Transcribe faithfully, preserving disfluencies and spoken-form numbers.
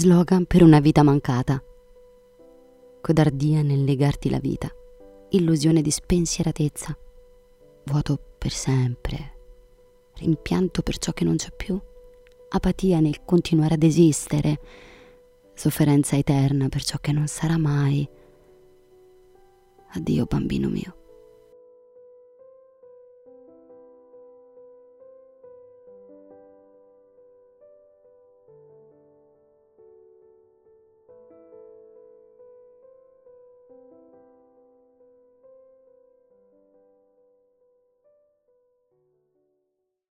Slogan per una vita mancata. Codardia nel negarti la vita, illusione di spensieratezza, vuoto per sempre, rimpianto per ciò che non c'è più, apatia nel continuare ad esistere, sofferenza eterna per ciò che non sarà mai. Addio bambino mio.